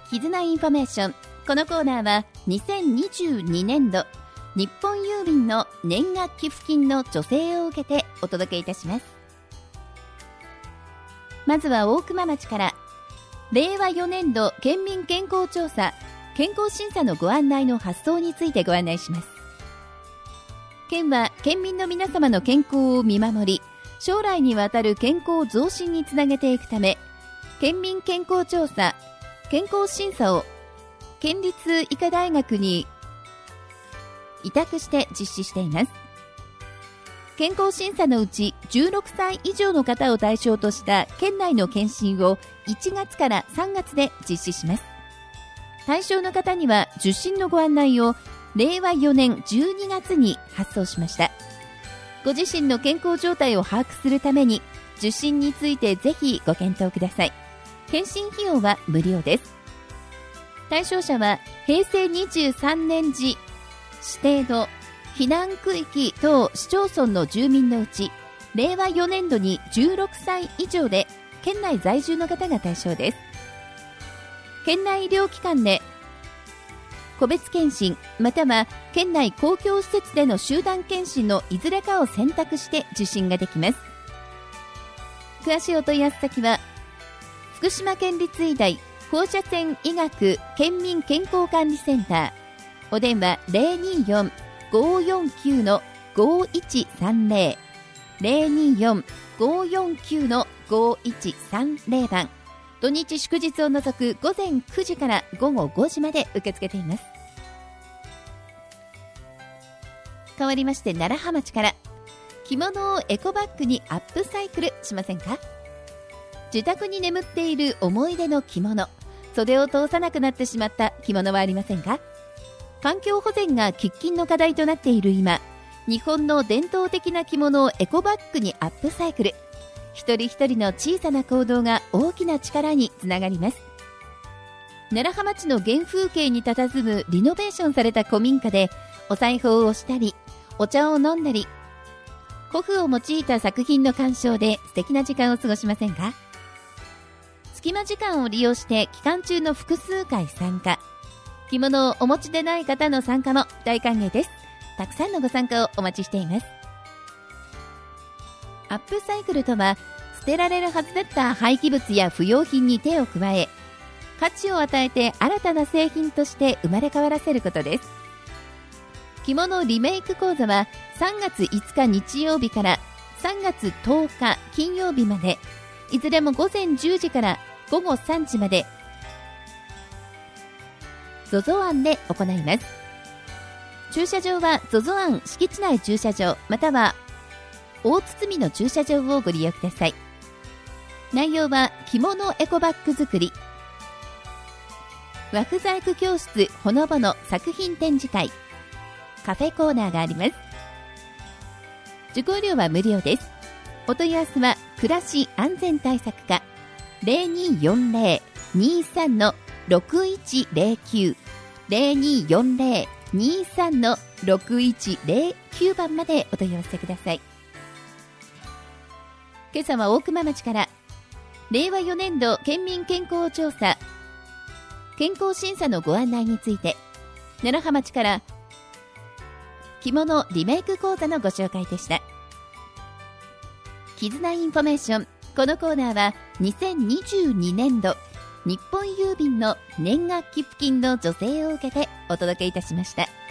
絆インフォメーション。このコーナーは2022年度日本郵便の年額寄付金の助成を受けてお届けいたします。まずは大熊町から、令和4年度県民健康調査健康審査のご案内の発送についてご案内します。県は県民の皆様の健康を見守り、将来にわたる健康増進につなげていくため、県民健康調査健康審査を県立医科大学に委託して実施しています。健康審査のうち16歳以上の方を対象とした県内の検診を1月から3月で実施します。対象の方には受診のご案内を令和4年12月に発送しました。ご自身の健康状態を把握するために受診についてぜひご検討ください。検診費用は無料です。対象者は平成23年時指定の避難区域等市町村の住民のうち、令和4年度に16歳以上で県内在住の方が対象です。県内医療機関で個別検診または県内公共施設での集団検診のいずれかを選択して受診ができます。詳しいお問い合わせ先は福島県立医大放射線医学県民健康管理センター、お電話 024-549-5130 024-549-5130 番、土日祝日を除く午前9時から午後5時まで受け付けています。変わりまして楢葉町から、着物をエコバッグにアップサイクルしませんか？自宅に眠っている思い出の着物、袖を通さなくなってしまった着物はありませんか？環境保全が喫緊の課題となっている今、日本の伝統的な着物をエコバッグにアップサイクル、一人一人の小さな行動が大きな力につながります。楢葉町の原風景に佇むリノベーションされた古民家でお裁縫をしたり、お茶を飲んだり、古布を用いた作品の鑑賞で素敵な時間を過ごしませんか？隙間時間を利用して期間中の複数回参加、着物をお持ちでない方の参加も大歓迎です。たくさんのご参加をお待ちしています。アップサイクルとは、捨てられるはずだった廃棄物や不要品に手を加え、価値を与えて新たな製品として生まれ変わらせることです。着物リメイク講座は3月5日日曜日から3月10日金曜日まで、いずれも午前10時から午後3時まで ZOZO 案で行います。駐車場は ZOZO 案敷地内駐車場または大堤の駐車場をご利用ください。内容は着物エコバッグ作り、和風細工教室ほのぼの作品展示会、カフェコーナーがあります。受講料は無料です。お問い合わせは暮らし安全対策課 0240-23-6109 0240-23-6109 番までお問い合わせください。今朝は大熊町から、令和4年度県民健康調査健康審査のご案内について、楢葉町から着物リメイク講座のご紹介でした。絆インフォメーション。このコーナーは2022年度日本郵便の年額寄付金の助成を受けてお届けいたしました。